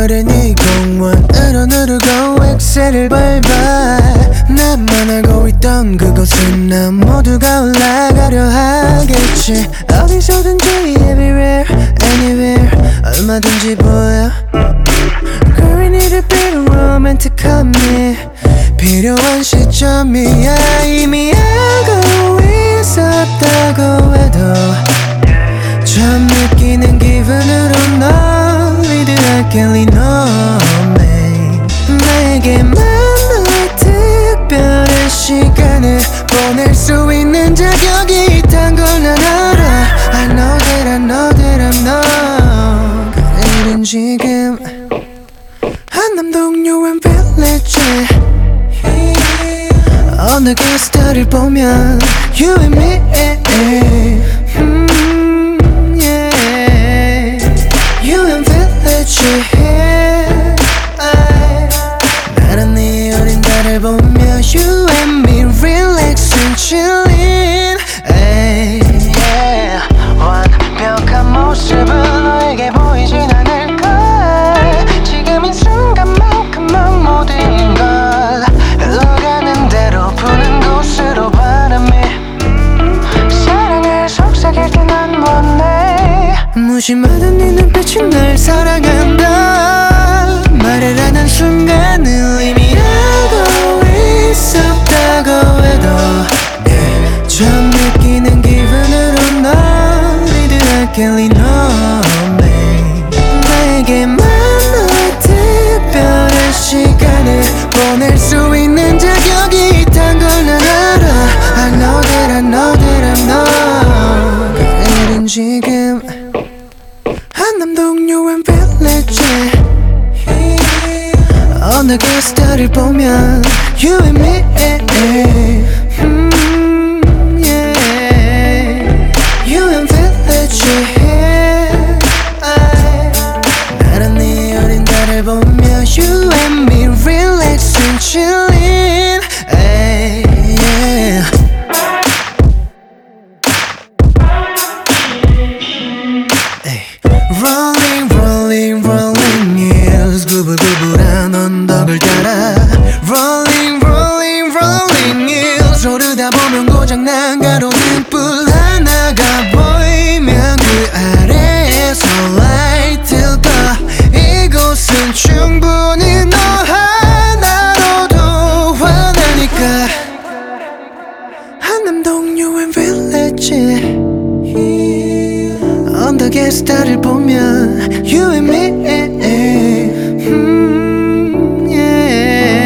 어른이 공원으로 누르고 엑셀을 밟아 나만 알고 있던 그곳은 난 모두가 올라가려 하겠지 어디서든지 everywhere anywhere 얼마든지 보여 Girl we need to be romantic me 필요한 시점이야 이미 알고 있었다고 해도 처음 느끼는 기분으로 널 위대하게 리노메 내게만 너의 특별한 시간을 보낼 수 있는 자격이 있단 걸 난 알아 I know that I know that I know 그날은 지금 한남동 유엔 빌리지 어느 게스트를 보면 You and me You and village 나는 네 어린 달을 보며 You and me relaxing chilling 완벽한 모습은 너에게 보이진 않을까 지금 이 순간만큼만 모든 걸 흘러가는 대로 부는 곳으로 바람이 사랑을 속삭일 때 난 원해 무심하던 네 눈빛이 날 사랑한다 말을 하는 순간을 이미 알고 있었다고 해도 처음 느끼는 기분으로 널 위대하게 리노메 내게만 너의 특별한 시간을 보낼 수 있는 자격이 있단 걸 난 알아 I know that I know that I know 그날은 지금 한남동 유엔 빌리지 어느 게스트를 보면 You and me You and village 나는 네 어린 달을 보며 You and me relaxing chilling Rolling rolling rolling hills 부불부불한 언덕을 따라 Rolling rolling rolling hills 오르다 보면 고장난 가로등 뿔 하나가 보이면 그 아래에서 light 떠 이곳은 충분히 너 하나로도 환하니까 한남동 유엔 빌리지 언덕에 스타를 보면 You and me